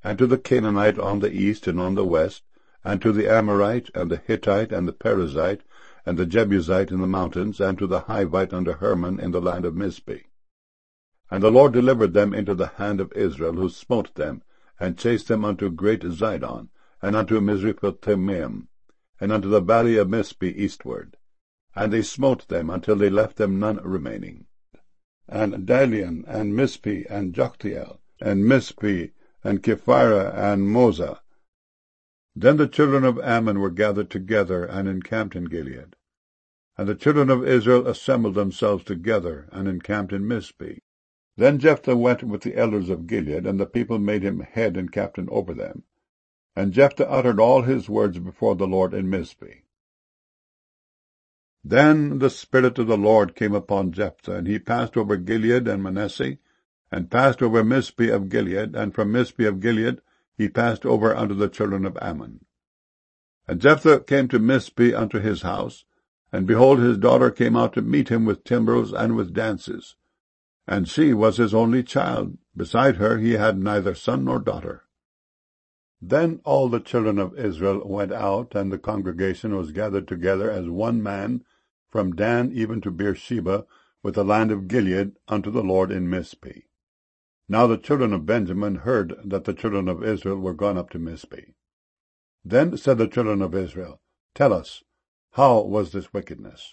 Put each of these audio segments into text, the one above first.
and to the Canaanite on the east and on the west, and to the Amorite, and the Hittite, and the Perizzite, and the Jebusite in the mountains, and to the Hivite under Hermon in the land of Mizpeh. And the Lord delivered them into the hand of Israel, who smote them, and chased them unto great Zidon, and unto Misrephothmaim, and unto the valley of Mizpeh eastward. And they smote them until they left them none remaining. And Dalian, and Mizpeh, and Joktheel, and Mizpeh, and Kephirah, and Moza. Then the children of Ammon were gathered together, and encamped in Gilead. And the children of Israel assembled themselves together, and encamped in Mizpeh. Then Jephthah went with the elders of Gilead, and the people made him head and captain over them. And Jephthah uttered all his words before the Lord in Mizpeh. Then the Spirit of the Lord came upon Jephthah, and he passed over Gilead and Manasseh, and passed over Mizpeh of Gilead, and from Mizpeh of Gilead he passed over unto the children of Ammon. And Jephthah came to Mizpeh unto his house, and behold, his daughter came out to meet him with timbrels and with dances. And she was his only child. Beside her he had neither son nor daughter. Then all the children of Israel went out, and the congregation was gathered together as one man, from Dan even to Beersheba, with the land of Gilead, unto the Lord in Mizpeh. Now the children of Benjamin heard that the children of Israel were gone up to Mizpeh. Then said the children of Israel, Tell us, how was this wickedness?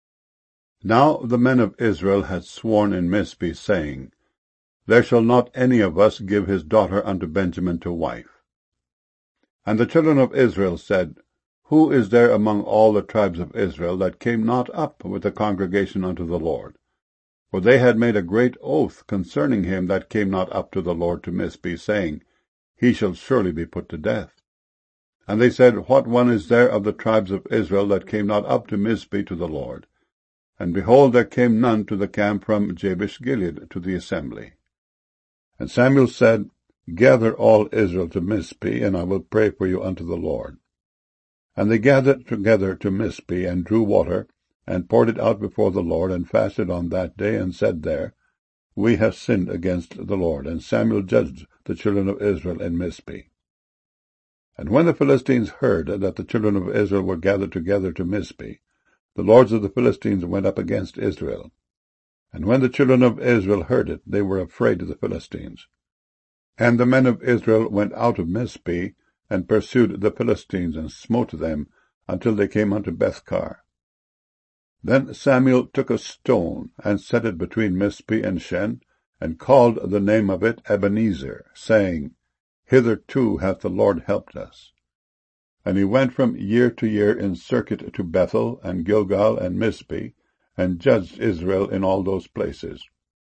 Now the men of Israel had sworn in Mizpeh, saying, There shall not any of us give his daughter unto Benjamin to wife. And the children of Israel said, Who is there among all the tribes of Israel that came not up with the congregation unto the Lord? For they had made a great oath concerning him that came not up to the Lord to Mizpeh, saying, He shall surely be put to death. And they said, What one is there of the tribes of Israel that came not up to Mizpeh to the Lord? And behold, there came none to the camp from Jabesh Gilead to the assembly. And Samuel said, Gather all Israel to Mizpeh, and I will pray for you unto the Lord. And they gathered together to Mizpeh, and drew water, and poured it out before the Lord, and fasted on that day, and said there, We have sinned against the Lord. And Samuel judged the children of Israel in Mizpeh. And when the Philistines heard that the children of Israel were gathered together to Mizpeh, the lords of the Philistines went up against Israel. And when the children of Israel heard it, they were afraid of the Philistines. And the men of Israel went out of Mizpeh, and pursued the Philistines, and smote them, until they came unto Bethkar. Then Samuel took a stone, and set it between Mizpeh and Shen, and called the name of it Ebenezer, saying, Hitherto hath the Lord helped us. And he went from year to year in circuit to Bethel, and Gilgal, and Mizpeh, and judged Israel in all those places.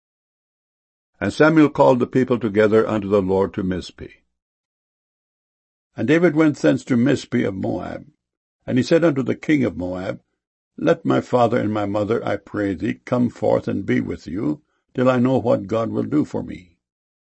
And Samuel called the people together unto the Lord to Mizpeh. And David went thence to Mizpeh of Moab. And he said unto the king of Moab, Let my father and my mother, I pray thee, come forth and be with you, till I know what God will do for me.